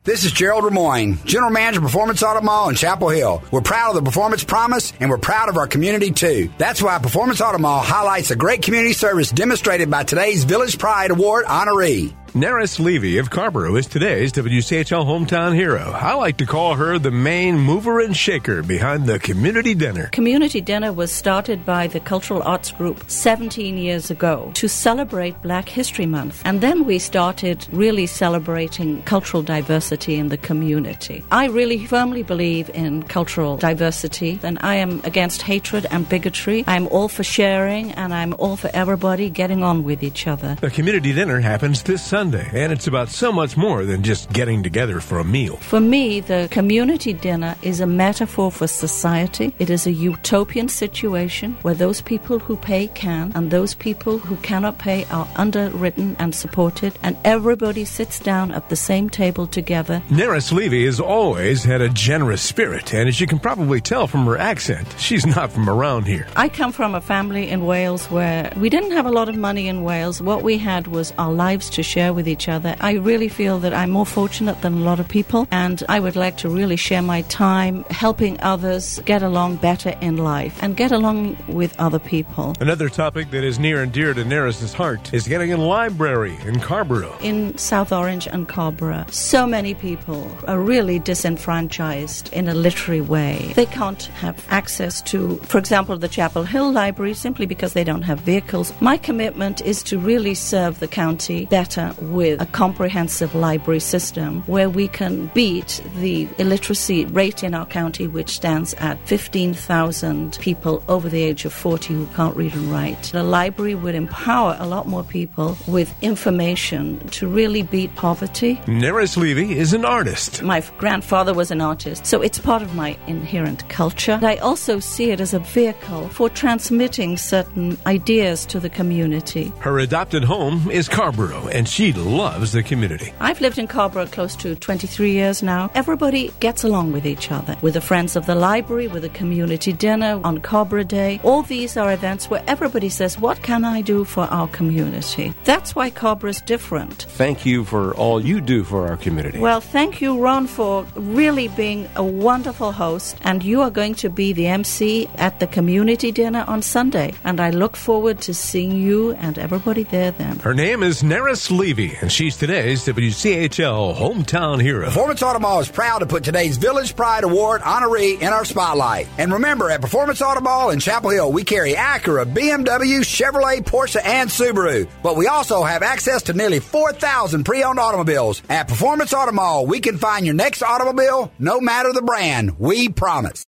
This is Gerald Ramoyne, General Manager of Performance Auto Mall in Chapel Hill. We're proud of the Performance Promise, and we're proud of our community, too. That's why Performance Auto Mall highlights the great community service demonstrated by today's Village Pride Award honoree. Neris Levy of Carrboro is today's WCHL Hometown Hero. I like to call her the main mover and shaker behind the Community Dinner. Community Dinner was started by the Cultural Arts Group 17 years ago to celebrate Black History Month. And then we started really celebrating cultural diversity in the community. I really firmly believe in cultural diversity, and I am against hatred and bigotry. I'm all for sharing, and I'm all for everybody getting on with each other. The Community Dinner happens this Sunday, and it's about so much more than just getting together for a meal. For me, the Community Dinner is a metaphor for society. It is a utopian situation where those people who pay can, and those people who cannot pay are underwritten and supported, and everybody sits down at the same table together. Neris Levy has always had a generous spirit, and as you can probably tell from her accent, she's not from around here. I come from a family in Wales where we didn't have a lot of money in Wales. What we had was our lives to share with each other. I really feel that I'm more fortunate than a lot of people, and I would like to really share my time helping others get along better in life and get along with other people. Another topic that is near and dear to Neris' heart is getting a library in Carrboro. In South Orange and Carrboro, so many people are really disenfranchised in a literary way. They can't have access to, for example, the Chapel Hill Library simply because they don't have vehicles. My commitment is to really serve the county better with a comprehensive library system where we can beat the illiteracy rate in our county, which stands at 15,000 people over the age of 40 who can't read and write. The library would empower a lot more people with information to really beat poverty. Neris Levy is an artist. My grandfather was an artist, so it's part of my inherent culture. I also see it as a vehicle for transmitting certain ideas to the community. Her adopted home is Carrboro, and she loves the community. I've lived in Carrboro close to 23 years now. Everybody gets along with each other, with the Friends of the Library, with a community dinner on Carrboro Day. All these are events where everybody says, what can I do for our community? That's why Carrboro is different. Thank you for all you do for our community. Well, thank you, Ron, for really being a wonderful host, and you are going to be the MC at the community dinner on Sunday, and I look forward to seeing you and everybody there then. Her name is Neris Levy, and she's today's WCHL Hometown Hero. Performance Auto Mall is proud to put today's Village Pride Award honoree in our spotlight. And remember, at Performance Auto Mall in Chapel Hill, we carry Acura, BMW, Chevrolet, Porsche, and Subaru. But we also have access to nearly 4,000 pre-owned automobiles. At Performance Auto Mall, we can find your next automobile, no matter the brand. We promise.